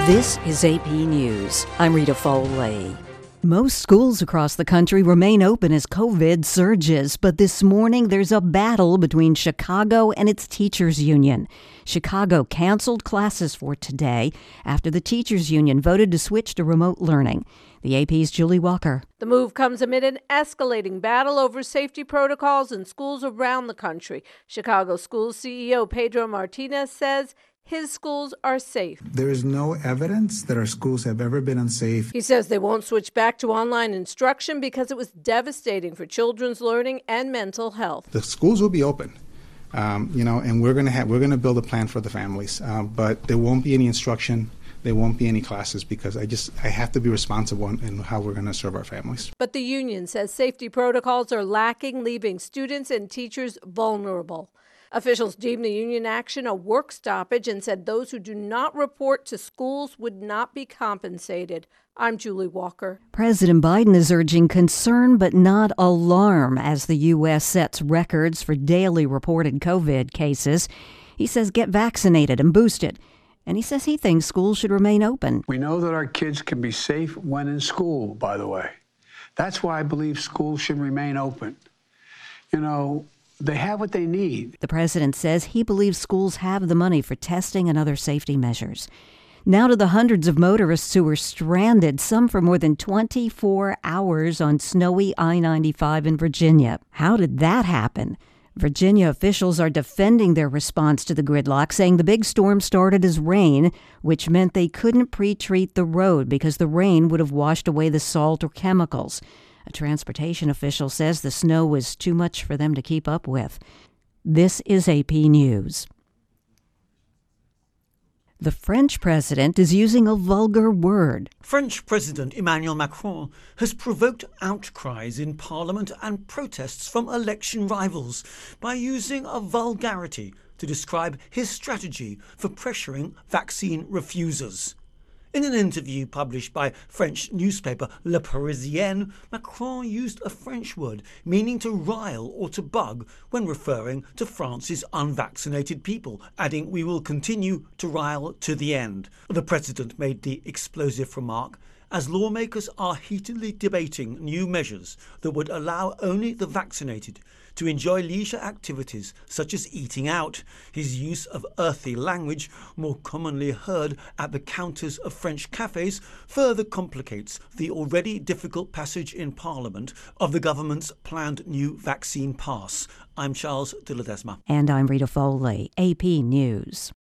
This is AP News. I'm Rita Foley. Most schools across the country remain open as COVID surges, but this morning there's a battle between Chicago and its teachers union. Chicago canceled classes for today after the teachers union voted to switch to remote learning. The AP's Julie Walker. The move comes amid an escalating battle over safety protocols in schools around the country. Chicago Schools CEO Pedro Martinez says his schools are safe. There is no evidence that our schools have ever been unsafe. He says they won't switch back to online instruction because it was devastating for children's learning and mental health. The schools will be open, and we're going to build a plan for the families. But there won't be any instruction. There won't be any classes because I have to be responsible in how we're going to serve our families. But the union says safety protocols are lacking, leaving students and teachers vulnerable. Officials deemed the union action a work stoppage and said those who do not report to schools would not be compensated. I'm Julie Walker. President Biden is urging concern but not alarm as the U.S. sets records for daily reported COVID cases. He says get vaccinated and boosted. And he says he thinks schools should remain open. We know that our kids can be safe when in school, by the way. That's why I believe schools should remain open. They have what they need. The president says he believes schools have the money for testing and other safety measures. Now to the hundreds of motorists who were stranded, some for more than 24 hours on snowy I-95 in Virginia. How did that happen? Virginia officials are defending their response to the gridlock, saying the big storm started as rain, which meant they couldn't pre-treat the road because the rain would have washed away the salt or chemicals. A transportation official says the snow was too much for them to keep up with. This is AP News. The French president is using a vulgar word. French President Emmanuel Macron has provoked outcries in Parliament and protests from election rivals by using a vulgarity to describe his strategy for pressuring vaccine refusers. In an interview published by French newspaper Le Parisien, Macron used a French word meaning to rile or to bug when referring to France's unvaccinated people, adding, "We will continue to rile to the end." The president made the explosive remark as lawmakers are heatedly debating new measures that would allow only the vaccinated to enjoy leisure activities such as eating out. His use of earthy language, more commonly heard at the counters of French cafes, further complicates the already difficult passage in Parliament of the government's planned new vaccine pass. I'm Charles de Ledesma. And I'm Rita Foley, AP News.